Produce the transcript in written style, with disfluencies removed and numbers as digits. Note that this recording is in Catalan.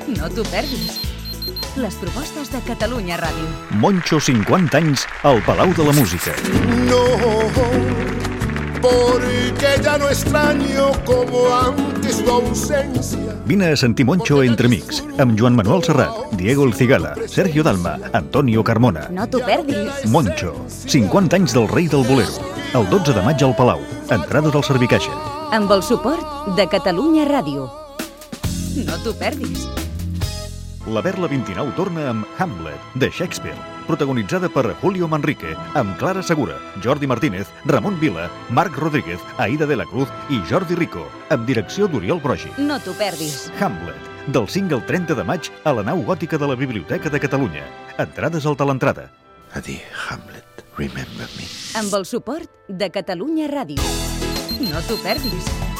No t'ho perdis. Les propostes de Catalunya Ràdio. Moncho, 50 anys, al Palau de la Música. No, porque ya no extraño como antes tu ausencia. Vine a sentir Moncho entre amics, amb Joan Manuel Serrat, Diego El Cigala, Sergio Dalma, Antonio Carmona. No t'ho perdis. Moncho, 50 anys del rei del bolero. El 12 de maig al Palau. Entrades al Servicaixa. Amb el suport de Catalunya Ràdio. No t'ho perdis. La Verla 29 torna amb Hamlet, de Shakespeare, protagonitzada per Julio Manrique, amb Clara Segura, Jordi Martínez, Ramon Vila, Marc Rodríguez, Aida de la Cruz i Jordi Rico, amb direcció d'Oriol Brogi. No t'ho perdis. Hamlet, del 5 al 30 de maig a la nau gòtica de la Biblioteca de Catalunya. Entrades al Talentrada. Adi, Hamlet, remember me. Amb el suport de Catalunya Ràdio. No t'ho perdis.